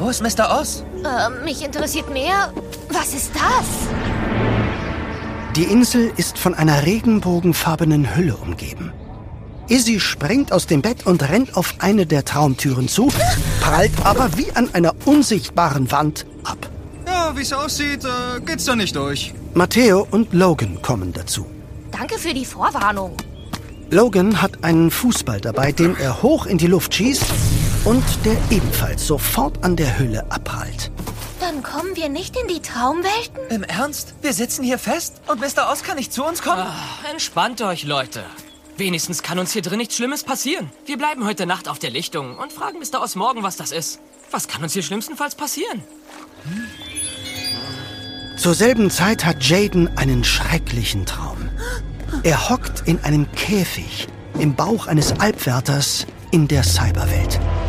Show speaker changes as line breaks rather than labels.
Wo ist Mr. Oz?
Mich interessiert mehr. Was ist das?
Die Insel ist von einer regenbogenfarbenen Hülle umgeben. Izzy springt aus dem Bett und rennt auf eine der Traumtüren zu, prallt aber wie an einer unsichtbaren Wand ab.
Ja, wie es aussieht, geht's da nicht durch.
Matteo und Logan kommen dazu.
Danke für die Vorwarnung.
Logan hat einen Fußball dabei, den er hoch in die Luft schießt und der ebenfalls sofort an der Hülle abprallt.
Dann kommen wir nicht in die Traumwelten?
Im Ernst? Wir sitzen hier fest und Mr. Oz kann nicht zu uns kommen?
Entspannt euch, Leute. Wenigstens kann uns hier drin nichts Schlimmes passieren. Wir bleiben heute Nacht auf der Lichtung und fragen Mr. Oz morgen, was das ist. Was kann uns hier schlimmstenfalls passieren?
Zur selben Zeit hat Jaden einen schrecklichen Traum. Er hockt in einem Käfig im Bauch eines Albwärters in der Cyberwelt.